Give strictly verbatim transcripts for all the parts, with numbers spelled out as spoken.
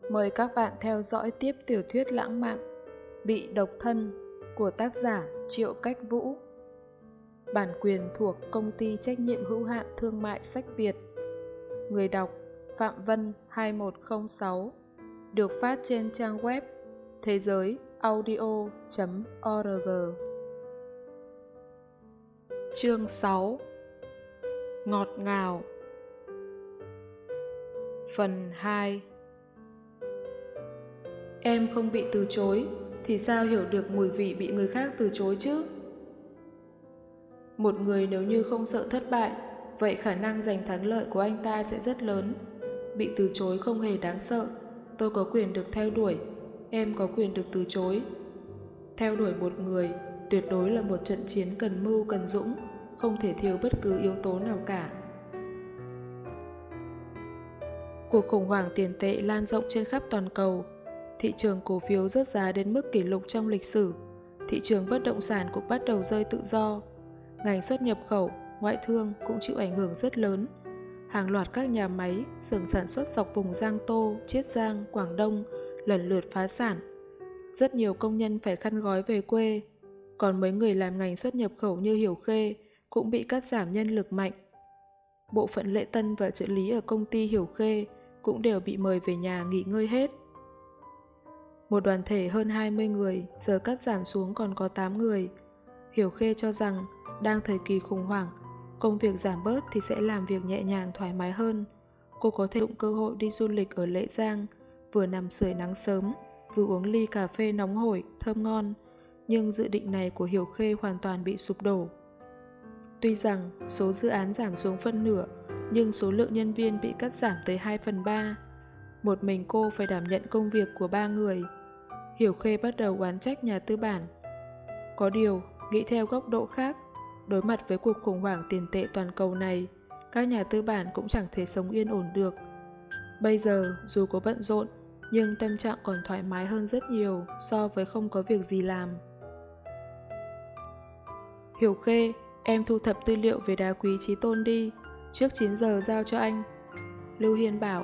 Mời các bạn theo dõi tiếp tiểu thuyết lãng mạn Bị độc thân của tác giả Triệu Cách Vũ. Bản quyền thuộc Công ty Trách nhiệm hữu hạn Thương mại Sách Việt. Người đọc Phạm Vân hai một không sáu. Được phát trên trang web thế giới audio chấm org. Chương sáu. Ngọt ngào. Phần hai. Em không bị từ chối, thì sao hiểu được mùi vị bị người khác từ chối chứ? Một người nếu như không sợ thất bại, vậy khả năng giành thắng lợi của anh ta sẽ rất lớn. Bị từ chối không hề đáng sợ. Tôi có quyền được theo đuổi, em có quyền được từ chối. Theo đuổi một người tuyệt đối là một trận chiến cần mưu cần dũng, không thể thiếu bất cứ yếu tố nào cả. Cuộc khủng hoảng tiền tệ lan rộng trên khắp toàn cầu. Thị trường cổ phiếu rớt giá đến mức kỷ lục trong lịch sử. Thị trường bất động sản cũng bắt đầu rơi tự do. Ngành xuất nhập khẩu, ngoại thương cũng chịu ảnh hưởng rất lớn. Hàng loạt các nhà máy, xưởng sản xuất dọc vùng Giang Tô, Chiết Giang, Quảng Đông lần lượt phá sản. Rất nhiều công nhân phải khăn gói về quê. Còn mấy người làm ngành xuất nhập khẩu như Hiểu Khê cũng bị cắt giảm nhân lực mạnh. Bộ phận lễ tân và trợ lý ở công ty Hiểu Khê cũng đều bị mời về nhà nghỉ ngơi hết. Một đoàn thể hơn hai mươi người giờ cắt giảm xuống còn có tám người. Hiểu Khê cho rằng đang thời kỳ khủng hoảng, công việc giảm bớt thì sẽ làm việc nhẹ nhàng thoải mái hơn. Cô có thể dụng cơ hội đi du lịch ở Lệ Giang, vừa nằm sưởi nắng sớm, vừa uống ly cà phê nóng hổi, thơm ngon. Nhưng dự định này của Hiểu Khê hoàn toàn bị sụp đổ. Tuy rằng số dự án giảm xuống phân nửa, nhưng số lượng nhân viên bị cắt giảm tới hai phần ba. Một mình cô phải đảm nhận công việc của ba người. Hiểu Khê bắt đầu oán trách nhà tư bản. Có điều, nghĩ theo góc độ khác, đối mặt với cuộc khủng hoảng tiền tệ toàn cầu này, các nhà tư bản cũng chẳng thể sống yên ổn được. Bây giờ, dù có bận rộn, nhưng tâm trạng còn thoải mái hơn rất nhiều so với không có việc gì làm. Hiểu Khê, em thu thập tư liệu về đá quý Chí Tôn đi, trước chín giờ giao cho anh. Lưu Hiên bảo.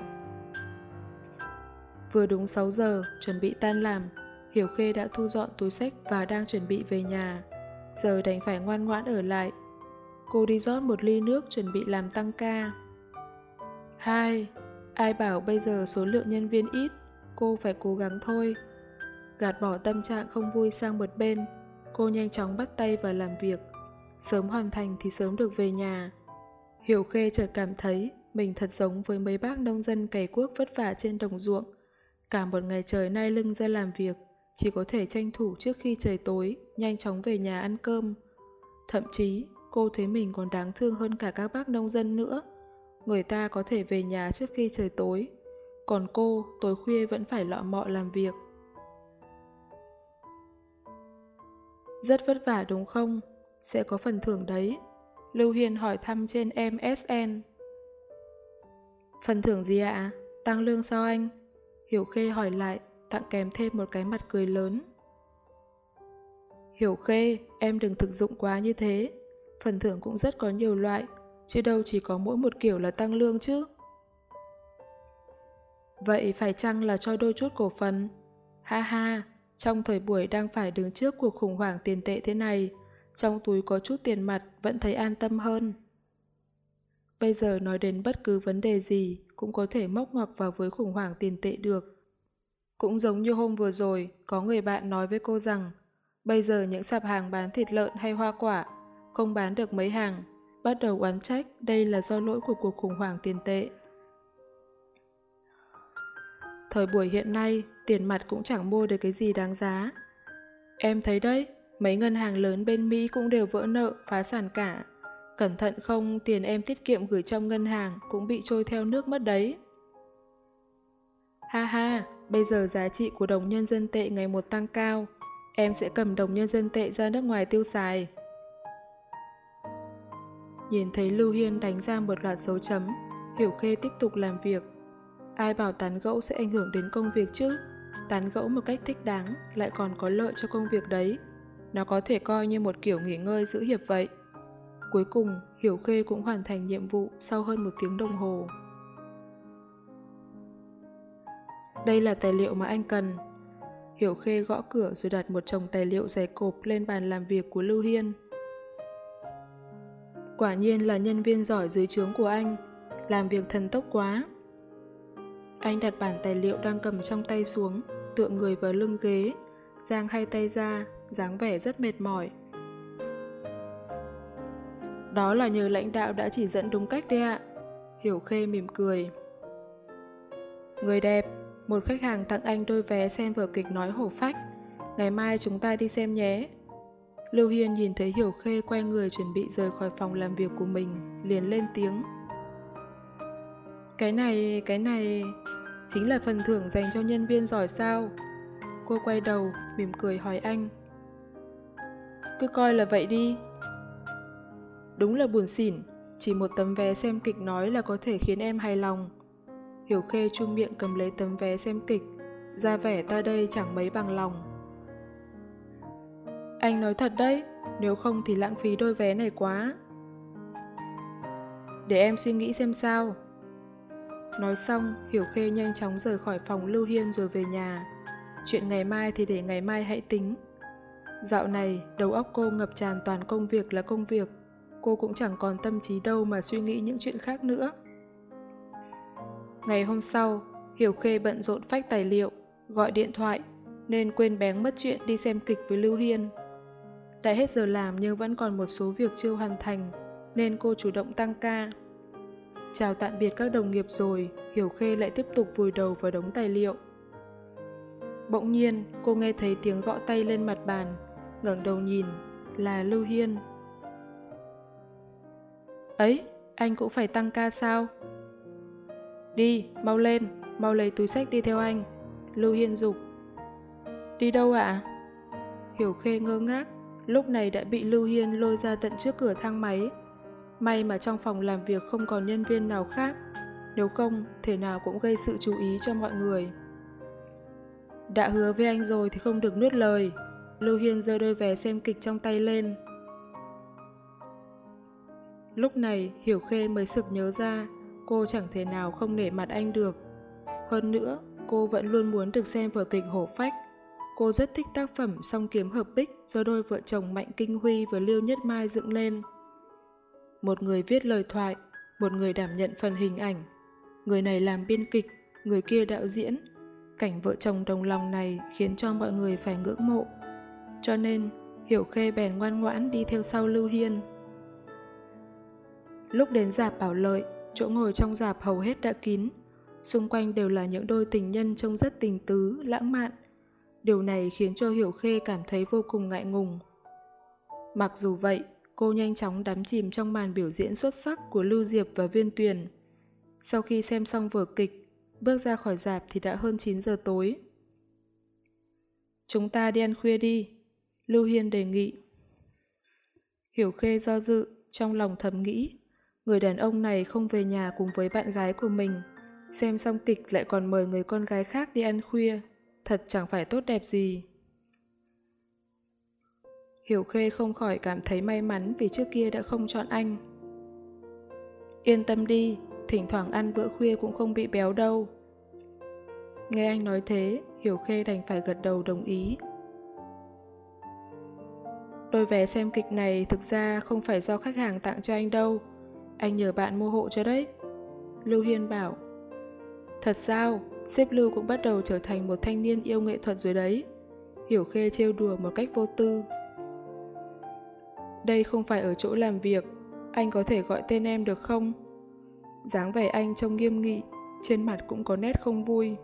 Vừa đúng sáu giờ, chuẩn bị tan làm, Hiểu Khê đã thu dọn túi xách và đang chuẩn bị về nhà. Giờ đành phải ngoan ngoãn ở lại. Cô đi rót một ly nước chuẩn bị làm tăng ca. Hai, ai bảo bây giờ số lượng nhân viên ít, cô phải cố gắng thôi. Gạt bỏ tâm trạng không vui sang một bên, cô nhanh chóng bắt tay vào làm việc. Sớm hoàn thành thì sớm được về nhà. Hiểu Khê chợt cảm thấy mình thật giống với mấy bác nông dân cày cuốc vất vả trên đồng ruộng. Cả một ngày trời nai lưng ra làm việc, chỉ có thể tranh thủ trước khi trời tối, nhanh chóng về nhà ăn cơm. Thậm chí, cô thấy mình còn đáng thương hơn cả các bác nông dân nữa. Người ta có thể về nhà trước khi trời tối, còn cô tối khuya vẫn phải lọ mọ làm việc. Rất vất vả đúng không? Sẽ có phần thưởng đấy. Lưu Hiên hỏi thăm trên em ét en. Phần thưởng gì ạ? Tăng lương sao anh? Hiểu Khê hỏi lại, tặng kèm thêm một cái mặt cười lớn. Hiểu Khê, em đừng thực dụng quá như thế. Phần thưởng cũng rất có nhiều loại, chứ đâu chỉ có mỗi một kiểu là tăng lương chứ. Vậy phải chăng là cho đôi chút cổ phần? Ha ha, trong thời buổi đang phải đứng trước cuộc khủng hoảng tiền tệ thế này, trong túi có chút tiền mặt vẫn thấy an tâm hơn. Bây giờ nói đến bất cứ vấn đề gì cũng có thể móc ngoặc vào với khủng hoảng tiền tệ được. Cũng giống như hôm vừa rồi, có người bạn nói với cô rằng bây giờ những sạp hàng bán thịt lợn hay hoa quả không bán được mấy hàng, bắt đầu oán trách đây là do lỗi của cuộc khủng hoảng tiền tệ. Thời buổi hiện nay, tiền mặt cũng chẳng mua được cái gì đáng giá. Em thấy đấy, mấy ngân hàng lớn bên Mỹ cũng đều vỡ nợ, phá sản cả. Cẩn thận không, tiền em tiết kiệm gửi trong ngân hàng cũng bị trôi theo nước mất đấy. Ha ha, bây giờ giá trị của đồng nhân dân tệ ngày một tăng cao. Em sẽ cầm đồng nhân dân tệ ra nước ngoài tiêu xài. Nhìn thấy Lưu Hiên đánh ra một loạt dấu chấm, Hiểu Khê tiếp tục làm việc. Ai bảo tán gẫu sẽ ảnh hưởng đến công việc chứ? Tán gẫu một cách thích đáng lại còn có lợi cho công việc đấy. Nó có thể coi như một kiểu nghỉ ngơi giữa hiệp vậy. Cuối cùng, Hiểu Khê cũng hoàn thành nhiệm vụ sau hơn một tiếng đồng hồ. Đây là tài liệu mà anh cần. Hiểu Khê gõ cửa rồi đặt một chồng tài liệu dày cộp lên bàn làm việc của Lưu Hiên. Quả nhiên là nhân viên giỏi dưới trướng của anh, làm việc thần tốc quá. Anh đặt bản tài liệu đang cầm trong tay xuống, tựa người vào lưng ghế, giang hai tay ra, dáng vẻ rất mệt mỏi. Đó là nhờ lãnh đạo đã chỉ dẫn đúng cách đấy ạ. Hiểu Khê mỉm cười. Người đẹp, một khách hàng tặng anh đôi vé xem vở kịch nói hổ phách. Ngày mai chúng ta đi xem nhé. Lưu Hiên nhìn thấy Hiểu Khê quay người chuẩn bị rời khỏi phòng làm việc của mình, liền lên tiếng. Cái này, cái này... chính là phần thưởng dành cho nhân viên giỏi sao? Cô quay đầu, mỉm cười hỏi anh. Cứ coi là vậy đi. Đúng là buồn xỉn, chỉ một tấm vé xem kịch nói là có thể khiến em hài lòng. Hiểu Khê chum miệng cầm lấy tấm vé xem kịch, ra vẻ ta đây chẳng mấy bằng lòng. Anh nói thật đấy, nếu không thì lãng phí đôi vé này quá. Để em suy nghĩ xem sao. Nói xong, Hiểu Khê nhanh chóng rời khỏi phòng Lưu Hiên rồi về nhà. Chuyện ngày mai thì để ngày mai hãy tính. Dạo này, đầu óc cô ngập tràn toàn công việc là công việc. Cô cũng chẳng còn tâm trí đâu mà suy nghĩ những chuyện khác nữa. Ngày hôm sau, Hiểu Khê bận rộn phách tài liệu, gọi điện thoại, nên quên béng mất chuyện đi xem kịch với Lưu Hiên. Đã hết giờ làm nhưng vẫn còn một số việc chưa hoàn thành, nên cô chủ động tăng ca. Chào tạm biệt các đồng nghiệp rồi, Hiểu Khê lại tiếp tục vùi đầu vào đống tài liệu. Bỗng nhiên, cô nghe thấy tiếng gõ tay lên mặt bàn, ngẩng đầu nhìn, là Lưu Hiên. Ấy, anh cũng phải tăng ca sao? Đi, mau lên, mau lấy túi xách đi theo anh. Lưu Hiên giục. Đi đâu ạ? Hiểu Khê ngơ ngác, lúc này đã bị Lưu Hiên lôi ra tận trước cửa thang máy. May mà trong phòng làm việc không còn nhân viên nào khác, nếu không, thể nào cũng gây sự chú ý cho mọi người. Đã hứa với anh rồi thì không được nuốt lời. Lưu Hiên giơ đôi vé xem kịch trong tay lên. Lúc này, Hiểu Khê mới sực nhớ ra, cô chẳng thể nào không nể mặt anh được. Hơn nữa, cô vẫn luôn muốn được xem vở kịch hổ phách. Cô rất thích tác phẩm Song kiếm hợp bích do đôi vợ chồng Mạnh Kinh Huy và Liêu Nhất Mai dựng lên. Một người viết lời thoại, một người đảm nhận phần hình ảnh. Người này làm biên kịch, người kia đạo diễn. Cảnh vợ chồng đồng lòng này khiến cho mọi người phải ngưỡng mộ. Cho nên, Hiểu Khê bèn ngoan ngoãn đi theo sau Lưu Hiên. Lúc đến rạp Bảo Lợi, chỗ ngồi trong rạp hầu hết đã kín. Xung quanh đều là những đôi tình nhân trông rất tình tứ, lãng mạn. Điều này khiến cho Hiểu Khê cảm thấy vô cùng ngại ngùng. Mặc dù vậy, cô nhanh chóng đắm chìm trong màn biểu diễn xuất sắc của Lưu Diệp và Viên Tuyền. Sau khi xem xong vở kịch, bước ra khỏi rạp thì đã hơn chín giờ tối. Chúng ta đi ăn khuya đi, Lưu Hiên đề nghị. Hiểu Khê do dự, trong lòng thầm nghĩ, người đàn ông này không về nhà cùng với bạn gái của mình, xem xong kịch lại còn mời người con gái khác đi ăn khuya, thật chẳng phải tốt đẹp gì. Hiểu Khê không khỏi cảm thấy may mắn vì trước kia đã không chọn anh. Yên tâm đi, thỉnh thoảng ăn bữa khuya cũng không bị béo đâu. Nghe anh nói thế, Hiểu Khê đành phải gật đầu đồng ý. Đôi vé xem kịch này thực ra không phải do khách hàng tặng cho anh đâu, anh nhờ bạn mua hộ cho đấy. Lưu Hiên bảo. Thật sao? Sếp Lưu cũng bắt đầu trở thành một thanh niên yêu nghệ thuật rồi đấy. Hiểu Khê trêu đùa một cách vô tư. Đây không phải ở chỗ làm việc, anh có thể gọi tên em được không? Dáng vẻ anh trông nghiêm nghị, trên mặt cũng có nét không vui.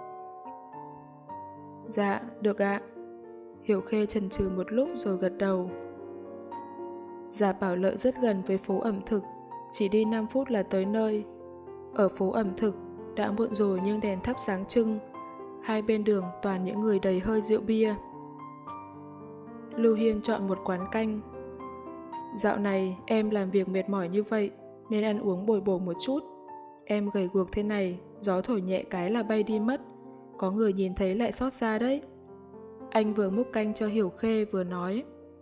Dạ, được ạ. Hiểu Khê chần chừ một lúc rồi gật đầu. Rạp Bảo Lợi rất gần với phố ẩm thực, chỉ đi năm phút là tới nơi. Ở phố ẩm thực, đã muộn rồi nhưng đèn thắp sáng trưng, hai bên đường toàn những người đầy hơi rượu bia. Lưu Hiên chọn một quán canh. Dạo này em làm việc mệt mỏi như vậy nên ăn uống bồi bổ một chút. Em gầy guộc thế này, gió thổi nhẹ cái là bay đi mất, có người nhìn thấy lại xót xa đấy. Anh vừa múc canh cho Hiểu Khê vừa nói.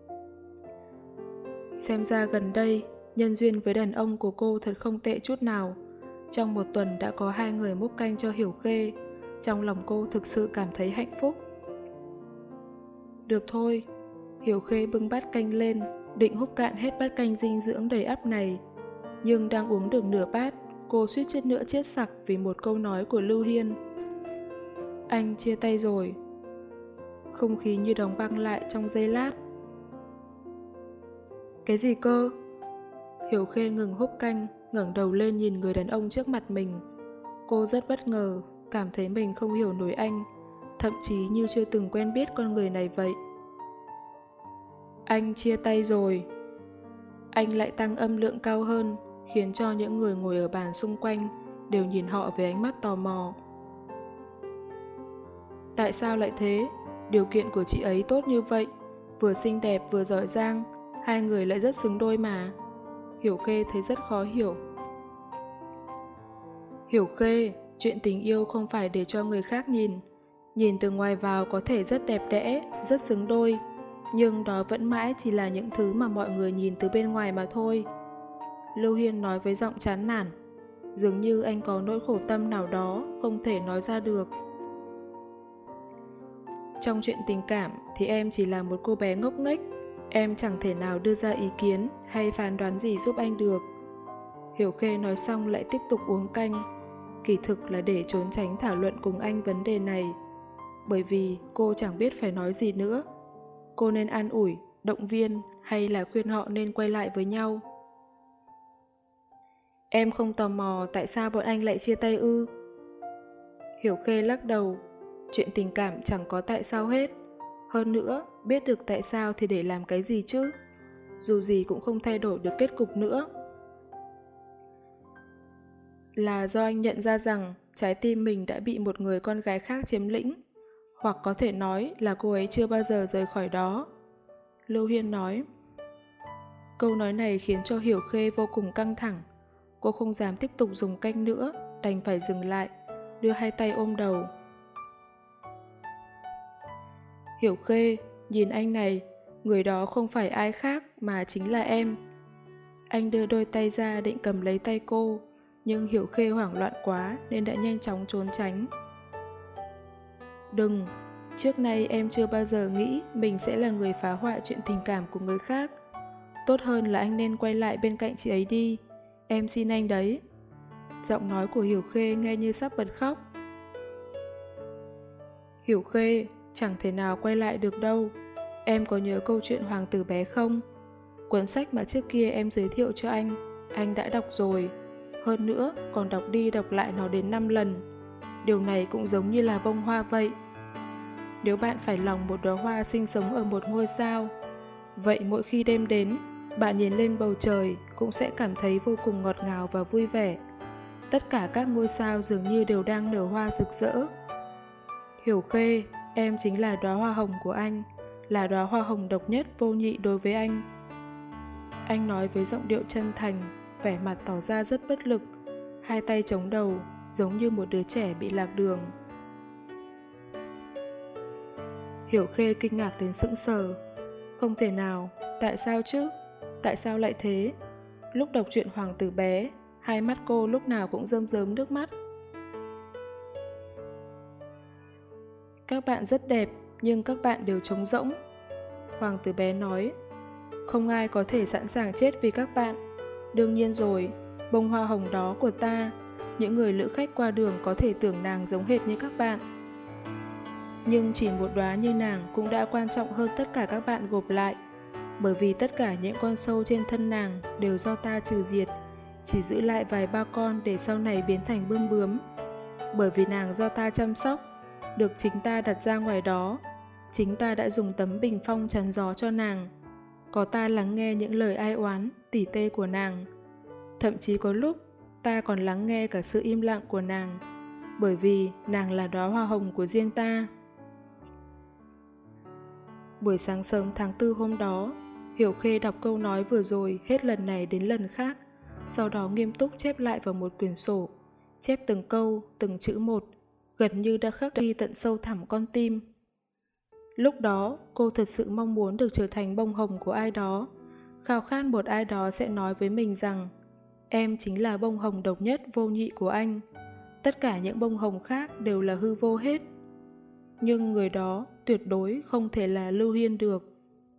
Xem ra gần đây, nhân duyên với đàn ông của cô thật không tệ chút nào. Trong một tuần đã có hai người múc canh cho Hiểu Khê, Trong lòng cô thực sự cảm thấy hạnh phúc. Được thôi. Hiểu Khê bưng bát canh lên, định húp cạn hết bát canh dinh dưỡng đầy ắp này. Nhưng đang uống được nửa bát, cô suýt chút nữa chết sặc vì một câu nói của Lưu Hiên. Anh chia tay rồi. Không khí như đóng băng lại trong giây lát. Cái gì cơ? Hiểu Khê ngừng húp canh, ngẩng đầu lên nhìn người đàn ông trước mặt mình. Cô rất bất ngờ, cảm thấy mình không hiểu nổi anh, thậm chí như chưa từng quen biết con người này vậy. Anh chia tay rồi. Anh lại tăng âm lượng cao hơn, khiến cho những người ngồi ở bàn xung quanh đều nhìn họ với ánh mắt tò mò. Tại sao lại thế? Điều kiện của chị ấy tốt như vậy, vừa xinh đẹp vừa giỏi giang, hai người lại rất xứng đôi mà. Hiểu Khê thấy rất khó hiểu. Hiểu Khê, chuyện tình yêu không phải để cho người khác nhìn. Nhìn từ ngoài vào có thể rất đẹp đẽ, rất xứng đôi, nhưng đó vẫn mãi chỉ là những thứ mà mọi người nhìn từ bên ngoài mà thôi. Lưu Hiên nói với giọng chán nản, dường như anh có nỗi khổ tâm nào đó không thể nói ra được. Trong chuyện tình cảm thì em chỉ là một cô bé ngốc nghếch, em chẳng thể nào đưa ra ý kiến hay phán đoán gì giúp anh được. Hiểu Khê nói xong lại tiếp tục uống canh, kỳ thực là để trốn tránh thảo luận cùng anh vấn đề này, bởi vì cô chẳng biết phải nói gì nữa. Cô nên an ủi, động viên hay là khuyên họ nên quay lại với nhau? Em không tò mò tại sao bọn anh lại chia tay ư? Hiểu Khê lắc đầu, chuyện tình cảm chẳng có tại sao hết. Hơn nữa, biết được tại sao thì để làm cái gì chứ? Dù gì cũng không thay đổi được kết cục nữa. Là do anh nhận ra rằng trái tim mình đã bị một người con gái khác chiếm lĩnh, hoặc có thể nói là cô ấy chưa bao giờ rời khỏi đó. Lưu Hiên nói. Câu nói này khiến cho Hiểu Khê vô cùng căng thẳng. Cô không dám tiếp tục dùng canh nữa, đành phải dừng lại, đưa hai tay ôm đầu. Hiểu Khê, nhìn anh này, người đó không phải ai khác mà chính là em. Anh đưa đôi tay ra định cầm lấy tay cô, nhưng Hiểu Khê hoảng loạn quá nên đã nhanh chóng trốn tránh. Đừng, trước nay em chưa bao giờ nghĩ mình sẽ là người phá hoại chuyện tình cảm của người khác. Tốt hơn là anh nên quay lại bên cạnh chị ấy đi, em xin anh đấy. Giọng nói của Hiểu Khê nghe như sắp bật khóc. Hiểu Khê, chẳng thể nào quay lại được đâu. Em có nhớ câu chuyện Hoàng tử bé không? Cuốn sách mà trước kia em giới thiệu cho anh, anh đã đọc rồi. Hơn nữa, còn đọc đi đọc lại nó đến năm lần. Điều này cũng giống như là bông hoa vậy. Nếu bạn phải lòng một đóa hoa sinh sống ở một ngôi sao, vậy mỗi khi đêm đến, bạn nhìn lên bầu trời cũng sẽ cảm thấy vô cùng ngọt ngào và vui vẻ. Tất cả các ngôi sao dường như đều đang nở hoa rực rỡ. Hiểu Khê, em chính là đóa hoa hồng của anh, là đóa hoa hồng độc nhất vô nhị đối với anh. Anh nói với giọng điệu chân thành, vẻ mặt tỏ ra rất bất lực, hai tay chống đầu, giống như một đứa trẻ bị lạc đường. Hiểu Khê kinh ngạc đến sững sờ. Không thể nào, tại sao chứ? Tại sao lại thế? Lúc đọc truyện Hoàng tử bé, hai mắt cô lúc nào cũng rơm rớm nước mắt. Các bạn rất đẹp, nhưng các bạn đều trống rỗng. Hoàng tử bé nói, không ai có thể sẵn sàng chết vì các bạn. Đương nhiên rồi, bông hoa hồng đó của ta, những người lữ khách qua đường có thể tưởng nàng giống hệt như các bạn. Nhưng chỉ một đóa như nàng cũng đã quan trọng hơn tất cả các bạn gộp lại, bởi vì tất cả những con sâu trên thân nàng đều do ta trừ diệt, chỉ giữ lại vài ba con để sau này biến thành bươm bướm. Bởi vì nàng do ta chăm sóc, được chính ta đặt ra ngoài đó, chính ta đã dùng tấm bình phong chắn gió cho nàng. Có ta lắng nghe những lời ai oán, tỉ tê của nàng. Thậm chí có lúc, ta còn lắng nghe cả sự im lặng của nàng, bởi vì nàng là đóa hoa hồng của riêng ta. Buổi sáng sớm tháng tư hôm đó, Hiểu Khê đọc câu nói vừa rồi hết lần này đến lần khác, sau đó nghiêm túc chép lại vào một quyển sổ, chép từng câu, từng chữ một, gần như đã khắc ghi tận sâu thẳm con tim. Lúc đó, cô thật sự mong muốn được trở thành bông hồng của ai đó, khao khát một ai đó sẽ nói với mình rằng em chính là bông hồng độc nhất vô nhị của anh. Tất cả những bông hồng khác đều là hư vô hết. Nhưng người đó tuyệt đối không thể là Lưu Hiên được.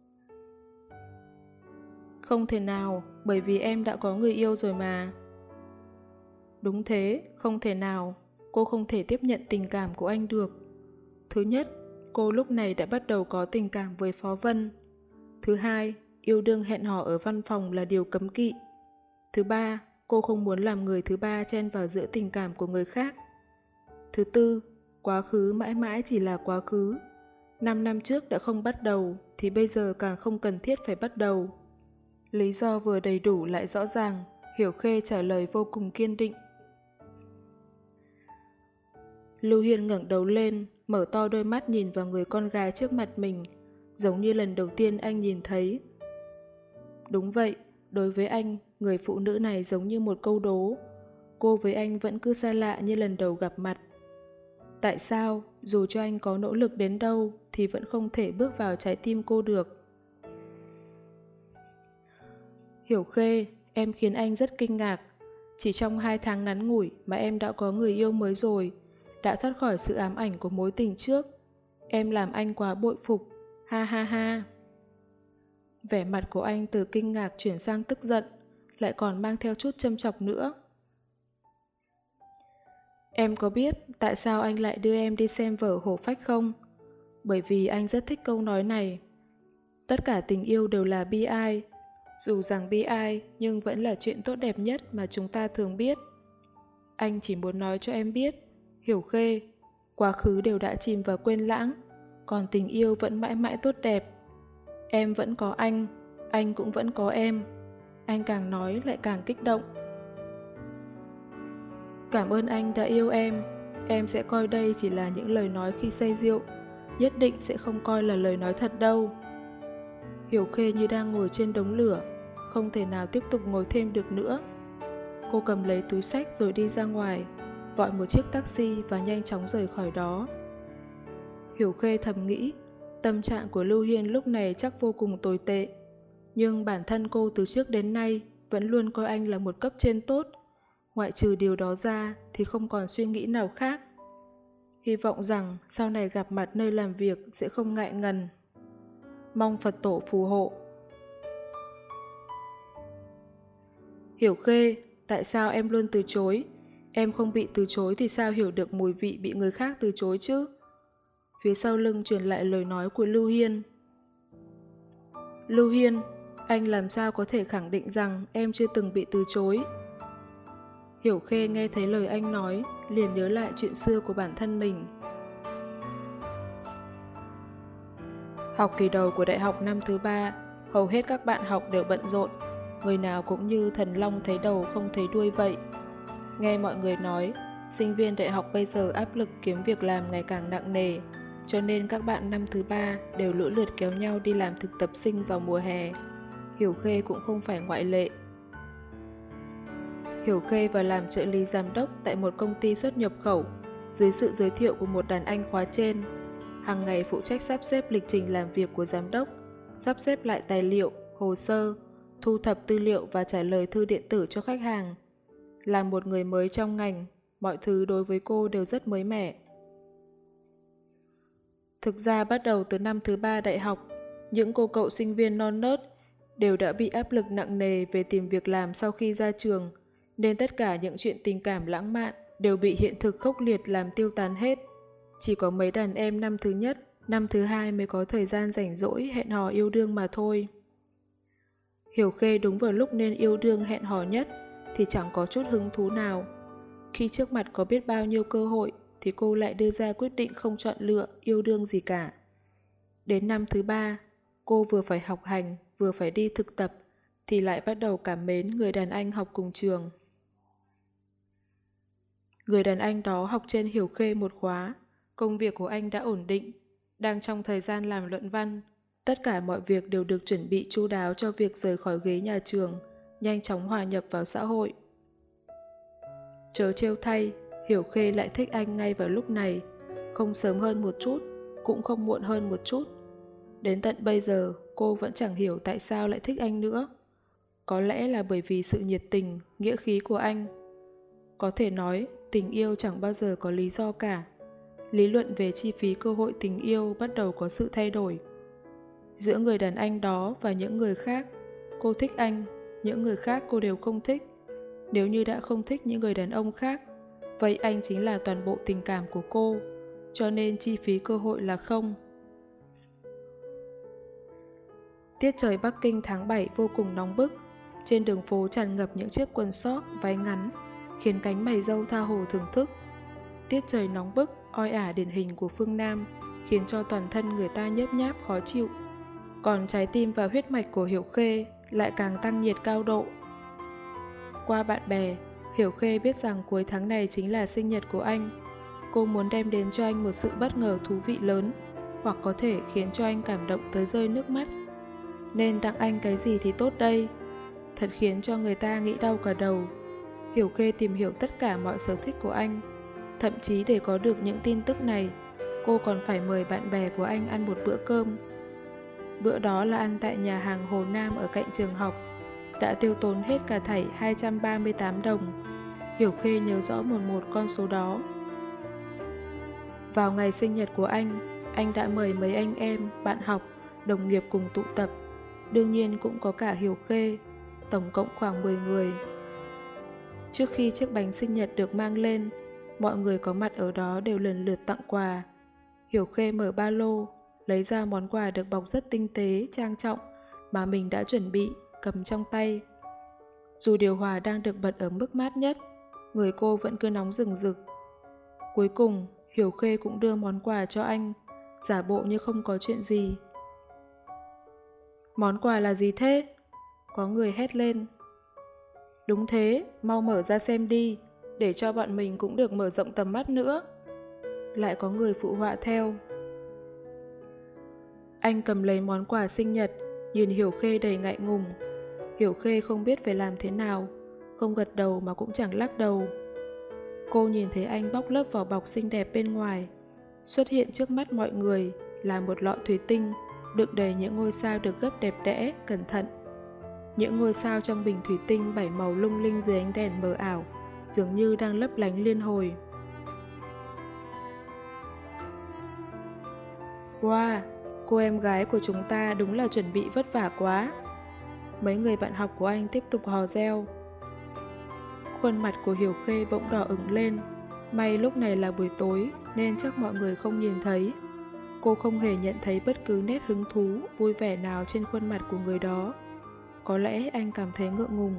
Không thể nào, bởi vì em đã có người yêu rồi mà. Đúng thế, không thể nào. Cô không thể tiếp nhận tình cảm của anh được. Thứ nhất, cô lúc này đã bắt đầu có tình cảm với Phó Vân. Thứ hai, yêu đương hẹn hò ở văn phòng là điều cấm kỵ. Thứ ba, cô không muốn làm người thứ ba chen vào giữa tình cảm của người khác. Thứ tư, quá khứ mãi mãi chỉ là quá khứ. Năm năm trước đã không bắt đầu, thì bây giờ càng không cần thiết phải bắt đầu. Lý do vừa đầy đủ lại rõ ràng, Hiểu Khê trả lời vô cùng kiên định. Lưu Hiên ngẩng đầu lên, mở to đôi mắt nhìn vào người con gái trước mặt mình, giống như lần đầu tiên anh nhìn thấy. Đúng vậy, đối với anh, người phụ nữ này giống như một câu đố. Cô với anh vẫn cứ xa lạ như lần đầu gặp mặt. Tại sao, dù cho anh có nỗ lực đến đâu, thì vẫn không thể bước vào trái tim cô được? Hiểu Khê, em khiến anh rất kinh ngạc. Chỉ trong hai tháng ngắn ngủi mà em đã có người yêu mới rồi, đã thoát khỏi sự ám ảnh của mối tình trước. Em làm anh quá bội phục, ha ha ha. Vẻ mặt của anh từ kinh ngạc chuyển sang tức giận, lại còn mang theo chút châm chọc nữa. Em có biết tại sao anh lại đưa em đi xem vở Hổ Phách không? Bởi vì anh rất thích câu nói này. Tất cả tình yêu đều là bi ai. Dù rằng bi ai, nhưng vẫn là chuyện tốt đẹp nhất mà chúng ta thường biết. Anh chỉ muốn nói cho em biết, Hiểu Khê, quá khứ đều đã chìm vào quên lãng, còn tình yêu vẫn mãi mãi tốt đẹp. Em vẫn có anh, anh cũng vẫn có em. Anh càng nói lại càng kích động. Cảm ơn anh đã yêu em. Em sẽ coi đây chỉ là những lời nói khi say rượu, nhất định sẽ không coi là lời nói thật đâu. Hiểu Khê như đang ngồi trên đống lửa, không thể nào tiếp tục ngồi thêm được nữa. Cô cầm lấy túi xách rồi đi ra ngoài, gọi một chiếc taxi và nhanh chóng rời khỏi đó. Hiểu Khê thầm nghĩ, tâm trạng của Lưu Hiên lúc này chắc vô cùng tồi tệ. Nhưng bản thân cô từ trước đến nay vẫn luôn coi anh là một cấp trên tốt. Ngoại trừ điều đó ra thì không còn suy nghĩ nào khác. Hy vọng rằng sau này gặp mặt nơi làm việc sẽ không ngại ngần. Mong Phật tổ phù hộ. Hiểu Khê, tại sao em luôn từ chối? Em không bị từ chối thì sao hiểu được mùi vị bị người khác từ chối chứ? Phía sau lưng truyền lại lời nói của Lưu Hiên. Lưu Hiên, anh làm sao có thể khẳng định rằng em chưa từng bị từ chối? Hiểu Khê nghe thấy lời anh nói, liền nhớ lại chuyện xưa của bản thân mình. Học kỳ đầu của đại học năm thứ ba, hầu hết các bạn học đều bận rộn, người nào cũng như thần long thấy đầu không thấy đuôi vậy. Nghe mọi người nói, sinh viên đại học bây giờ áp lực kiếm việc làm ngày càng nặng nề, cho nên các bạn năm thứ ba đều lũ lượt kéo nhau đi làm thực tập sinh vào mùa hè. Hiểu Khê cũng không phải ngoại lệ. Hiểu Khê vào làm trợ lý giám đốc tại một công ty xuất nhập khẩu, dưới sự giới thiệu của một đàn anh khóa trên. Hàng ngày phụ trách sắp xếp lịch trình làm việc của giám đốc, sắp xếp lại tài liệu, hồ sơ, thu thập tư liệu và trả lời thư điện tử cho khách hàng. Là một người mới trong ngành, mọi thứ đối với cô đều rất mới mẻ. Thực ra bắt đầu từ năm thứ ba đại học, những cô cậu sinh viên non nớt đều đã bị áp lực nặng nề về tìm việc làm sau khi ra trường, nên tất cả những chuyện tình cảm lãng mạn đều bị hiện thực khốc liệt làm tiêu tán hết. Chỉ có mấy đàn em năm thứ nhất, năm thứ hai mới có thời gian rảnh rỗi hẹn hò yêu đương mà thôi. Hiểu Khê đúng vào lúc nên yêu đương hẹn hò nhất thì chẳng có chút hứng thú nào. Khi trước mặt có biết bao nhiêu cơ hội thì cô lại đưa ra quyết định không chọn lựa yêu đương gì cả. Đến năm thứ ba, cô vừa phải học hành, vừa phải đi thực tập, thì lại bắt đầu cảm mến người đàn anh học cùng trường. Người đàn anh đó học trên Hiểu Khê một khóa, công việc của anh đã ổn định, đang trong thời gian làm luận văn. Tất cả mọi việc đều được chuẩn bị chu đáo cho việc rời khỏi ghế nhà trường, nhanh chóng hòa nhập vào xã hội. Chớ trêu thay, Hiểu Khê lại thích anh ngay vào lúc này, không sớm hơn một chút, cũng không muộn hơn một chút. Đến tận bây giờ, cô vẫn chẳng hiểu tại sao lại thích anh nữa. Có lẽ là bởi vì sự nhiệt tình, nghĩa khí của anh. Có thể nói, Tình yêu chẳng bao giờ có lý do cả. Lý luận về chi phí cơ hội tình yêu bắt đầu có sự thay đổi. Giữa người đàn anh đó và những người khác, cô thích anh, những người khác cô đều không thích. Nếu như đã không thích những người đàn ông khác, vậy anh chính là toàn bộ tình cảm của cô, cho nên chi phí cơ hội là không. Tiết trời Bắc Kinh tháng bảy vô cùng nóng bức. Trên đường phố tràn ngập những chiếc quần sóc, váy ngắn, khiến cánh mày râu tha hồ thưởng thức. Tiết trời nóng bức, oi ả điển hình của phương Nam, khiến cho toàn thân người ta nhớp nháp khó chịu. Còn trái tim và huyết mạch của Hiểu Khê lại càng tăng nhiệt cao độ. Qua bạn bè, Hiểu Khê biết rằng cuối tháng này chính là sinh nhật của anh. Cô muốn đem đến cho anh một sự bất ngờ thú vị lớn, hoặc có thể khiến cho anh cảm động tới rơi nước mắt. Nên tặng anh cái gì thì tốt đây? Thật khiến cho người ta nghĩ đau cả đầu. Hiểu Khê tìm hiểu tất cả mọi sở thích của anh. Thậm chí để có được những tin tức này, cô còn phải mời bạn bè của anh ăn một bữa cơm. Bữa đó là ăn tại nhà hàng Hồ Nam ở cạnh trường học. Đã tiêu tốn hết cả thảy hai trăm ba mươi tám đồng. Hiểu Khê nhớ rõ một một con số đó. Vào ngày sinh nhật của anh, anh đã mời mấy anh em, bạn học, đồng nghiệp cùng tụ tập. Đương nhiên cũng có cả Hiểu Khê, tổng cộng khoảng mười người. Trước khi chiếc bánh sinh nhật được mang lên, mọi người có mặt ở đó đều lần lượt tặng quà. Hiểu Khê mở ba lô, lấy ra món quà được bọc rất tinh tế, trang trọng mà mình đã chuẩn bị, cầm trong tay. Dù điều hòa đang được bật ở mức mát nhất, người cô vẫn cứ nóng rừng rực. Cuối cùng, Hiểu Khê cũng đưa món quà cho anh, giả bộ như không có chuyện gì. Món quà là gì thế? Có người hét lên. Đúng thế, mau mở ra xem đi, để cho bọn mình cũng được mở rộng tầm mắt nữa. Lại có người phụ họa theo. Anh cầm lấy món quà sinh nhật, nhìn Hiểu Khê đầy ngại ngùng. Hiểu Khê không biết phải làm thế nào, không gật đầu mà cũng chẳng lắc đầu. Cô nhìn thấy anh bóc lớp vỏ bọc xinh đẹp bên ngoài. Xuất hiện trước mắt mọi người là một lọ thủy tinh, đựng đầy những ngôi sao được gấp đẹp đẽ, cẩn thận. Những ngôi sao trong bình thủy tinh bảy màu lung linh dưới ánh đèn mờ ảo, dường như đang lấp lánh liên hồi. Wow, cô em gái của chúng ta đúng là chuẩn bị vất vả quá. Mấy người bạn học của anh tiếp tục hò reo. Khuôn mặt của Hiểu Khê bỗng đỏ ửng lên. May lúc này là buổi tối nên chắc mọi người không nhìn thấy. Cô không hề nhận thấy bất cứ nét hứng thú, vui vẻ nào trên khuôn mặt của người đó. Có lẽ anh cảm thấy ngượng ngùng.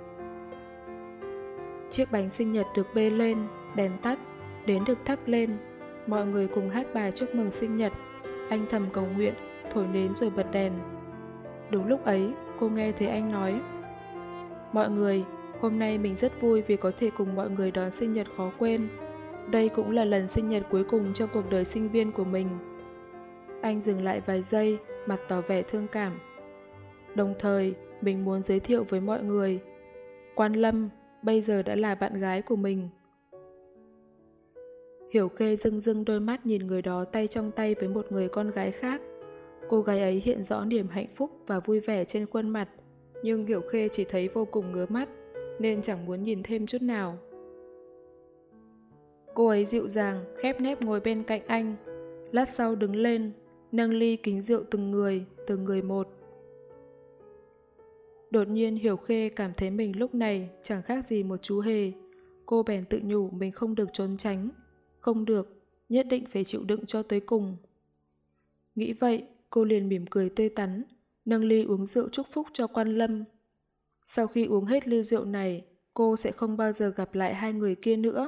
Chiếc bánh sinh nhật được bê lên, đèn tắt, đến được thắp lên. Mọi người cùng hát bài chúc mừng sinh nhật. Anh thầm cầu nguyện, thổi nến rồi bật đèn. Đúng lúc ấy, cô nghe thấy anh nói: Mọi người, hôm nay mình rất vui vì có thể cùng mọi người đón sinh nhật khó quên. Đây cũng là lần sinh nhật cuối cùng trong cuộc đời sinh viên của mình. Anh dừng lại vài giây, mặt tỏ vẻ thương cảm. Đồng thời, mình muốn giới thiệu với mọi người, Quan Lâm bây giờ đã là bạn gái của mình. Hiểu Khê rưng rưng đôi mắt nhìn người đó tay trong tay với một người con gái khác. Cô gái ấy hiện rõ niềm hạnh phúc và vui vẻ trên khuôn mặt, nhưng Hiểu Khê chỉ thấy vô cùng ngứa mắt, nên chẳng muốn nhìn thêm chút nào. Cô ấy dịu dàng, khép nép ngồi bên cạnh anh, lát sau đứng lên, nâng ly kính rượu từng người, từng người một. Đột nhiên Hiểu Khê cảm thấy mình lúc này chẳng khác gì một chú hề. Cô bèn tự nhủ mình không được trốn tránh. Không được, nhất định phải chịu đựng cho tới cùng. Nghĩ vậy, cô liền mỉm cười tươi tắn, nâng ly uống rượu chúc phúc cho Quan Lâm. Sau khi uống hết ly rượu này, cô sẽ không bao giờ gặp lại hai người kia nữa.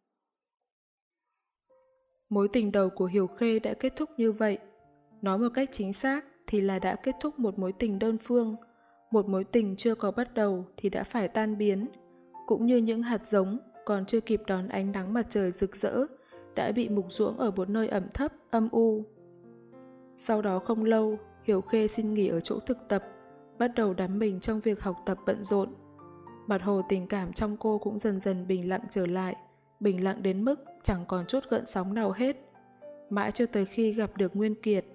Mối tình đầu của Hiểu Khê đã kết thúc như vậy. Nói một cách chính xác thì là đã kết thúc một mối tình đơn phương. Một mối tình chưa có bắt đầu thì đã phải tan biến, cũng như những hạt giống còn chưa kịp đón ánh nắng mặt trời rực rỡ đã bị mục ruỗng ở một nơi ẩm thấp, âm u. Sau đó không lâu, Hiểu Khê xin nghỉ ở chỗ thực tập, bắt đầu đắm mình trong việc học tập bận rộn. Mặt hồ tình cảm trong cô cũng dần dần bình lặng trở lại, bình lặng đến mức chẳng còn chút gợn sóng nào hết, mãi cho tới khi gặp được Nguyên Kiệt.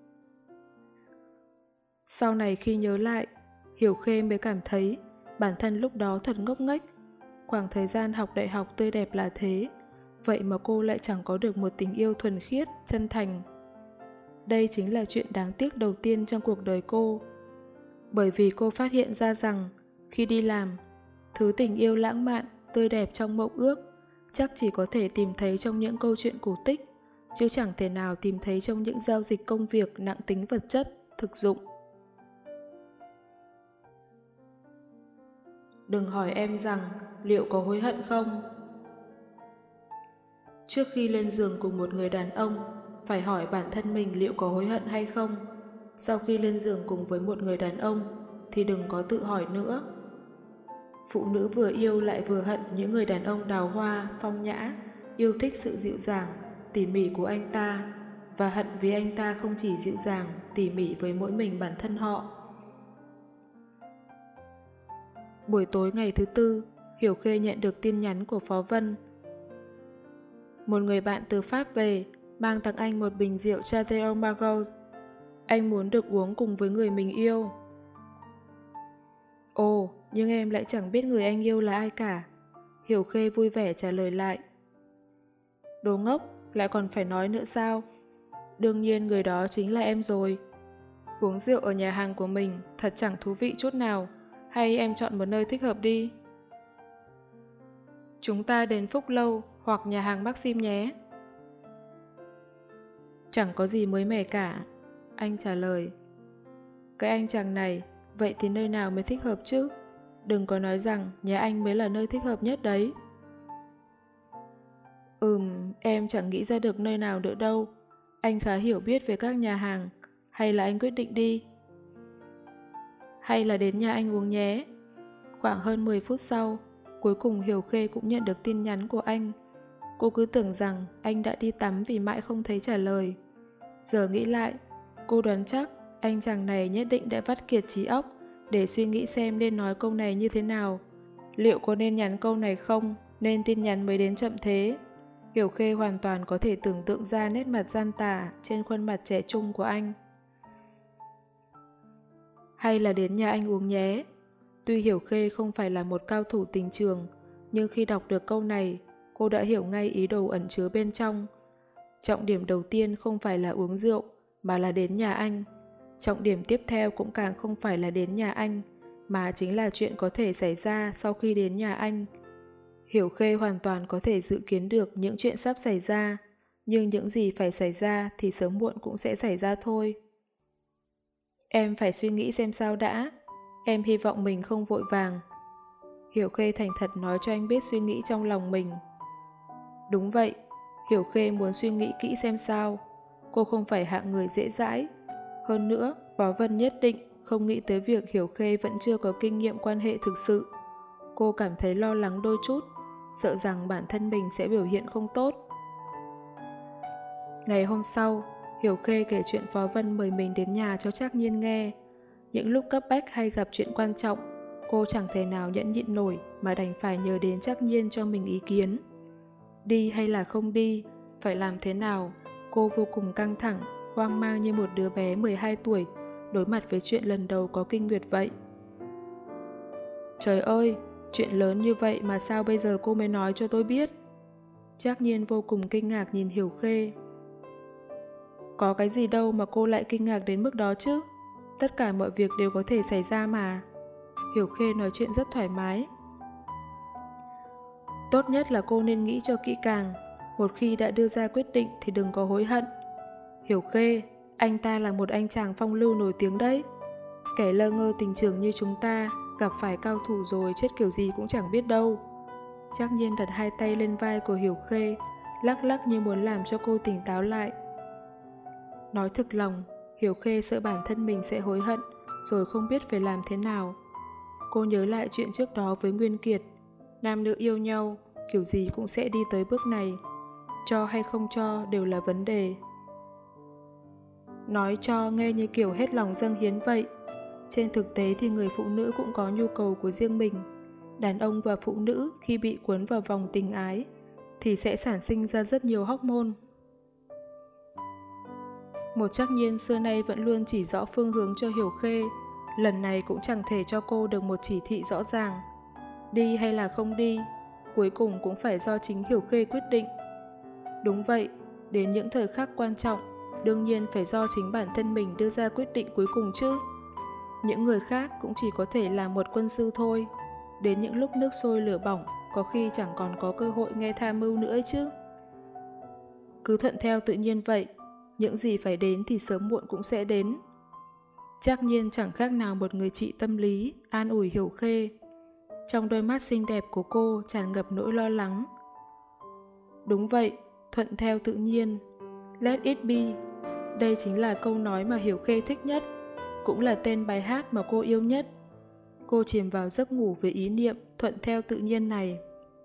Sau này khi nhớ lại, Hiểu Khê mới cảm thấy bản thân lúc đó thật ngốc nghếch. Khoảng thời gian học đại học tươi đẹp là thế, vậy mà cô lại chẳng có được một tình yêu thuần khiết, chân thành. Đây chính là chuyện đáng tiếc đầu tiên trong cuộc đời cô. Bởi vì cô phát hiện ra rằng, khi đi làm, thứ tình yêu lãng mạn, tươi đẹp trong mộng ước, chắc chỉ có thể tìm thấy trong những câu chuyện cổ tích, chứ chẳng thể nào tìm thấy trong những giao dịch công việc nặng tính vật chất, thực dụng. Đừng hỏi em rằng liệu có hối hận không? Trước khi lên giường cùng một người đàn ông, phải hỏi bản thân mình liệu có hối hận hay không. Sau khi lên giường cùng với một người đàn ông, thì đừng có tự hỏi nữa. Phụ nữ vừa yêu lại vừa hận những người đàn ông đào hoa, phong nhã, yêu thích sự dịu dàng, tỉ mỉ của anh ta, và hận vì anh ta không chỉ dịu dàng, tỉ mỉ với mỗi mình bản thân họ. Buổi tối ngày thứ tư, Hiểu Khê nhận được tin nhắn của Phó Vân. Một người bạn từ Pháp về, mang tặng anh một bình rượu Chateau Margaux. Anh muốn được uống cùng với người mình yêu. Ồ, nhưng em lại chẳng biết người anh yêu là ai cả. Hiểu Khê vui vẻ trả lời lại. Đồ ngốc, lại còn phải nói nữa sao? Đương nhiên người đó chính là em rồi. Uống rượu ở nhà hàng của mình thật chẳng thú vị chút nào. Hay em chọn một nơi thích hợp đi. Chúng ta đến Phúc Lâu hoặc nhà hàng Maxim nhé. Chẳng có gì mới mẻ cả, anh trả lời. Cái anh chàng này, vậy thì nơi nào mới thích hợp chứ? Đừng có nói rằng nhà anh mới là nơi thích hợp nhất đấy. Ừm, em chẳng nghĩ ra được nơi nào nữa đâu. Anh khá hiểu biết về các nhà hàng. Hay là anh quyết định đi? Hay là đến nhà anh uống nhé. Khoảng hơn mười phút sau, cuối cùng Hiểu Khê cũng nhận được tin nhắn của anh. Cô cứ tưởng rằng anh đã đi tắm vì mãi không thấy trả lời. Giờ nghĩ lại, cô đoán chắc anh chàng này nhất định đã vắt kiệt trí óc để suy nghĩ xem nên nói câu này như thế nào. Liệu có nên nhắn câu này không, nên tin nhắn mới đến chậm thế? Hiểu Khê hoàn toàn có thể tưởng tượng ra nét mặt gian tà trên khuôn mặt trẻ trung của anh. Hay là đến nhà anh uống nhé. Tuy Hiểu Khê không phải là một cao thủ tình trường, nhưng khi đọc được câu này, cô đã hiểu ngay ý đồ ẩn chứa bên trong. Trọng điểm đầu tiên không phải là uống rượu, mà là đến nhà anh. Trọng điểm tiếp theo cũng càng không phải là đến nhà anh, mà chính là chuyện có thể xảy ra sau khi đến nhà anh. Hiểu Khê hoàn toàn có thể dự kiến được những chuyện sắp xảy ra, nhưng những gì phải xảy ra thì sớm muộn cũng sẽ xảy ra thôi. Em phải suy nghĩ xem sao đã. Em hy vọng mình không vội vàng. Hiểu Khê thành thật nói cho anh biết suy nghĩ trong lòng mình. Đúng vậy, Hiểu Khê muốn suy nghĩ kỹ xem sao. Cô không phải hạng người dễ dãi. Hơn nữa, Phó Vân nhất định không nghĩ tới việc Hiểu Khê vẫn chưa có kinh nghiệm quan hệ thực sự. Cô cảm thấy lo lắng đôi chút, sợ rằng bản thân mình sẽ biểu hiện không tốt. Ngày hôm sau, Hiểu Khê kể chuyện Phó Vân mời mình đến nhà cho Trác Nhiên nghe. Những lúc cấp bách hay gặp chuyện quan trọng, cô chẳng thể nào nhẫn nhịn nổi mà đành phải nhờ đến Trác Nhiên cho mình ý kiến. Đi hay là không đi, phải làm thế nào, cô vô cùng căng thẳng, hoang mang như một đứa bé mười hai tuổi, đối mặt với chuyện lần đầu có kinh nguyệt vậy. Trời ơi, chuyện lớn như vậy mà sao bây giờ cô mới nói cho tôi biết? Trác Nhiên vô cùng kinh ngạc nhìn Hiểu Khê. Có cái gì đâu mà cô lại kinh ngạc đến mức đó chứ? Tất cả mọi việc đều có thể xảy ra mà. Hiểu Khê nói chuyện rất thoải mái. Tốt nhất là cô nên nghĩ cho kỹ càng. Một khi đã đưa ra quyết định thì đừng có hối hận. Hiểu Khê, anh ta là một anh chàng phong lưu nổi tiếng đấy. Kẻ lơ ngơ tình trường như chúng ta, gặp phải cao thủ rồi chết kiểu gì cũng chẳng biết đâu. Trác Nhiên đặt hai tay lên vai của Hiểu Khê, lắc lắc như muốn làm cho cô tỉnh táo lại. Nói thực lòng, Hiểu Khê sợ bản thân mình sẽ hối hận, rồi không biết phải làm thế nào. Cô nhớ lại chuyện trước đó với Nguyên Kiệt. Nam nữ yêu nhau, kiểu gì cũng sẽ đi tới bước này. Cho hay không cho đều là vấn đề. Nói cho nghe như kiểu hết lòng dâng hiến vậy. Trên thực tế thì người phụ nữ cũng có nhu cầu của riêng mình. Đàn ông và phụ nữ khi bị cuốn vào vòng tình ái thì sẽ sản sinh ra rất nhiều hormone. Một Trác Nhiên xưa nay vẫn luôn chỉ rõ phương hướng cho Hiểu Khê, lần này cũng chẳng thể cho cô được một chỉ thị rõ ràng. Đi hay là không đi, cuối cùng cũng phải do chính Hiểu Khê quyết định. Đúng vậy, đến những thời khắc quan trọng, đương nhiên phải do chính bản thân mình đưa ra quyết định cuối cùng chứ. Những người khác cũng chỉ có thể là một quân sư thôi. Đến những lúc nước sôi lửa bỏng, có khi chẳng còn có cơ hội nghe tham mưu nữa chứ. Cứ thuận theo tự nhiên vậy, những gì phải đến thì sớm muộn cũng sẽ đến. Chắc nhiên chẳng khác nào một người chị tâm lý, an ủi Hiểu Khê. Trong đôi mắt xinh đẹp của cô tràn ngập nỗi lo lắng. Đúng vậy, thuận theo tự nhiên. Let it be. Đây chính là câu nói mà Hiểu Khê thích nhất, cũng là tên bài hát mà cô yêu nhất. Cô chìm vào giấc ngủ với ý niệm thuận theo tự nhiên này.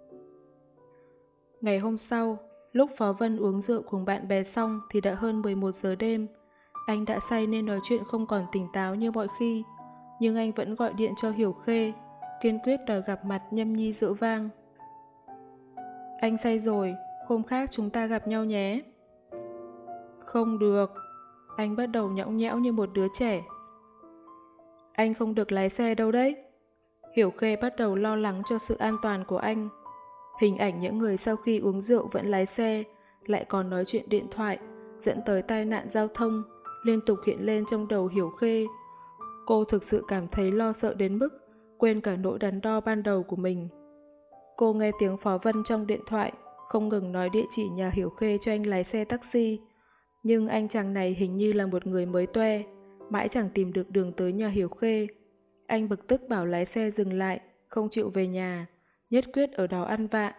Ngày hôm sau, lúc Phó Vân uống rượu cùng bạn bè xong thì đã hơn mười một giờ đêm. Anh đã say nên nói chuyện không còn tỉnh táo như mọi khi, nhưng anh vẫn gọi điện cho Hiểu Khê, kiên quyết đòi gặp mặt nhâm nhi rượu vang. Anh say rồi, hôm khác chúng ta gặp nhau nhé. Không được, anh bắt đầu nhõng nhẽo như một đứa trẻ. Anh không được lái xe đâu đấy. Hiểu Khê bắt đầu lo lắng cho sự an toàn của anh. Hình ảnh những người sau khi uống rượu vẫn lái xe, lại còn nói chuyện điện thoại, dẫn tới tai nạn giao thông, liên tục hiện lên trong đầu Hiểu Khê. Cô thực sự cảm thấy lo sợ đến mức quên cả nỗi đắn đo ban đầu của mình. Cô nghe tiếng Phó Vân trong điện thoại, không ngừng nói địa chỉ nhà Hiểu Khê cho anh lái xe taxi. Nhưng anh chàng này hình như là một người mới toe, mãi chẳng tìm được đường tới nhà Hiểu Khê. Anh bực tức bảo lái xe dừng lại, không chịu về nhà, nhất quyết ở đó ăn vạ.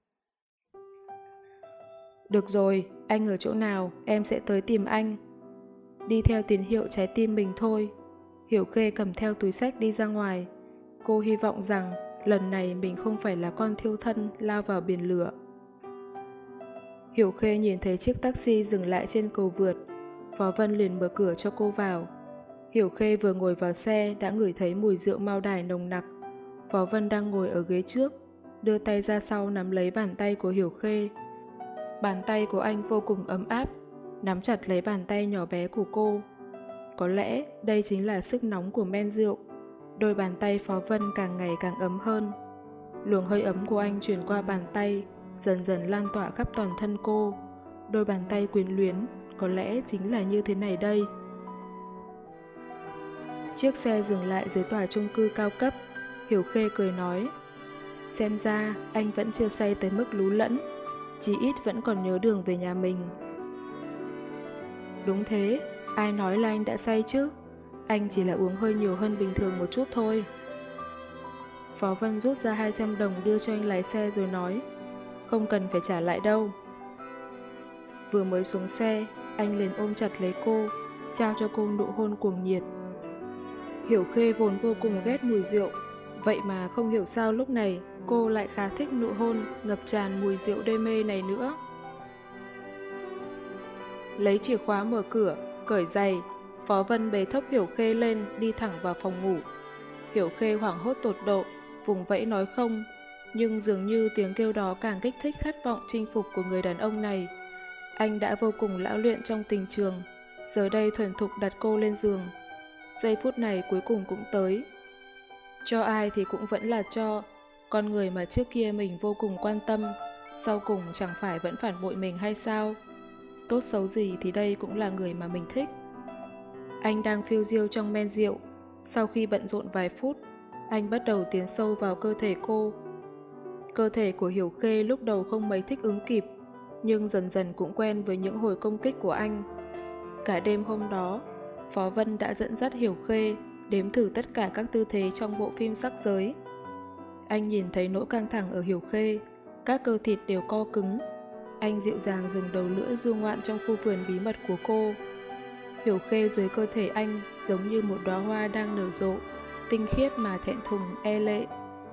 Được rồi, anh ở chỗ nào, em sẽ tới tìm anh. Đi theo tín hiệu trái tim mình thôi. Hiểu Khê cầm theo túi xách đi ra ngoài. Cô hy vọng rằng lần này mình không phải là con thiêu thân lao vào biển lửa. Hiểu Khê nhìn thấy chiếc taxi dừng lại trên cầu vượt. Phó Vân liền mở cửa cho cô vào. Hiểu Khê vừa ngồi vào xe đã ngửi thấy mùi rượu mao đài nồng nặc. Phó Vân đang ngồi ở ghế trước, đưa tay ra sau nắm lấy bàn tay của Hiểu Khê. Bàn tay của anh vô cùng ấm áp, nắm chặt lấy bàn tay nhỏ bé của cô. Có lẽ đây chính là sức nóng của men rượu. Đôi bàn tay Phó Vân càng ngày càng ấm hơn. Luồng hơi ấm của anh truyền qua bàn tay, dần dần lan tỏa khắp toàn thân cô. Đôi bàn tay quyến luyến, có lẽ chính là như thế này đây. Chiếc xe dừng lại dưới tòa chung cư cao cấp. Hiểu Khê cười nói, xem ra anh vẫn chưa say tới mức lú lẫn, chí ít vẫn còn nhớ đường về nhà mình. Đúng thế, ai nói là anh đã say chứ? Anh chỉ là uống hơi nhiều hơn bình thường một chút thôi. Phó Vân rút ra hai trăm đồng đưa cho anh lái xe rồi nói, không cần phải trả lại đâu. Vừa mới xuống xe, anh liền ôm chặt lấy cô, trao cho cô nụ hôn cuồng nhiệt. Hiểu Khê vốn vô cùng ghét mùi rượu, vậy mà không hiểu sao lúc này cô lại khá thích nụ hôn ngập tràn mùi rượu đê mê này nữa. Lấy chìa khóa mở cửa, cởi giày, Phó Vân bế thốc Hiểu Khê lên đi thẳng vào phòng ngủ. Hiểu Khê hoảng hốt tột độ, vùng vẫy nói không, nhưng dường như tiếng kêu đó càng kích thích khát vọng chinh phục của người đàn ông này. Anh đã vô cùng lão luyện trong tình trường, giờ đây thuần thục đặt cô lên giường. Giây phút này cuối cùng cũng tới. Cho ai thì cũng vẫn là cho, con người mà trước kia mình vô cùng quan tâm, sau cùng chẳng phải vẫn phản bội mình hay sao? Tốt xấu gì thì đây cũng là người mà mình thích. Anh đang phiêu diêu trong men rượu, sau khi bận rộn vài phút, anh bắt đầu tiến sâu vào cơ thể cô. Cơ thể của Hiểu Khê lúc đầu không mấy thích ứng kịp, nhưng dần dần cũng quen với những hồi công kích của anh. Cả đêm hôm đó, Phó Vân đã dẫn dắt Hiểu Khê đếm thử tất cả các tư thế trong bộ phim sắc giới. Anh nhìn thấy nỗi căng thẳng ở Hiểu Khê, các cơ thịt đều co cứng. Anh dịu dàng dùng đầu lưỡi du ngoạn trong khu vườn bí mật của cô. Hiểu Khê dưới cơ thể anh giống như một đóa hoa đang nở rộ, tinh khiết mà thẹn thùng e lệ.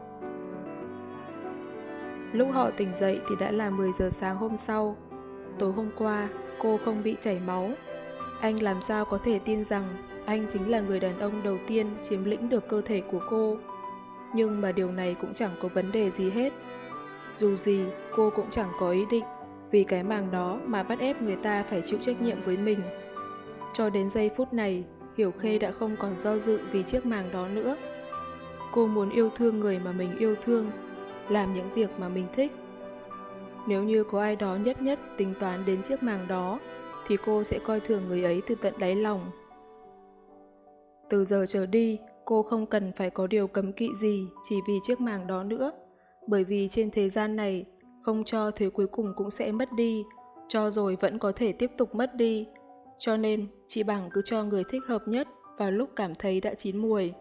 Lúc họ tỉnh dậy thì đã là mười giờ sáng hôm sau. Tối hôm qua, cô không bị chảy máu. Anh làm sao có thể tin rằng anh chính là người đàn ông đầu tiên chiếm lĩnh được cơ thể của cô. Nhưng mà điều này cũng chẳng có vấn đề gì hết. Dù gì, cô cũng chẳng có ý định vì cái màng đó mà bắt ép người ta phải chịu trách nhiệm với mình. Cho đến giây phút này, Hiểu Khê đã không còn do dự vì chiếc màng đó nữa. Cô muốn yêu thương người mà mình yêu thương. làm những việc mà mình thích. Nếu như có ai đó nhất nhất tính toán đến chiếc màng đó, thì cô sẽ coi thường người ấy từ tận đáy lòng. Từ giờ trở đi, cô không cần phải có điều cấm kỵ gì chỉ vì chiếc màng đó nữa, bởi vì trên thế gian này, không cho thứ cuối cùng cũng sẽ mất đi, cho rồi vẫn có thể tiếp tục mất đi. Cho nên, chị bằng cứ cho người thích hợp nhất vào lúc cảm thấy đã chín muồi.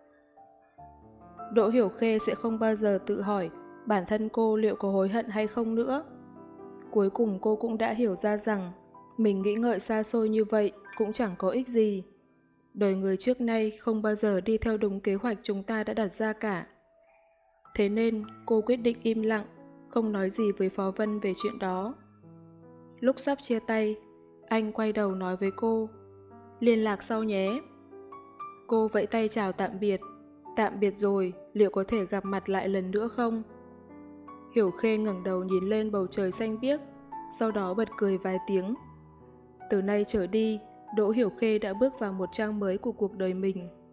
Đỗ Hiểu Khê sẽ không bao giờ tự hỏi bản thân cô liệu có hối hận hay không nữa. Cuối cùng cô cũng đã hiểu ra rằng mình nghĩ ngợi xa xôi như vậy cũng chẳng có ích gì. Đời người trước nay không bao giờ đi theo đúng kế hoạch chúng ta đã đặt ra cả. Thế nên cô quyết định im lặng, không nói gì với Phó Vân về chuyện đó. Lúc sắp chia tay, anh quay đầu nói với cô, liên lạc sau nhé. Cô vẫy tay chào tạm biệt. Tạm biệt rồi, liệu có thể gặp mặt lại lần nữa không? Hiểu Khê ngẩng đầu nhìn lên bầu trời xanh biếc, sau đó bật cười vài tiếng. Từ nay trở đi, Đỗ Hiểu Khê đã bước vào một trang mới của cuộc đời mình.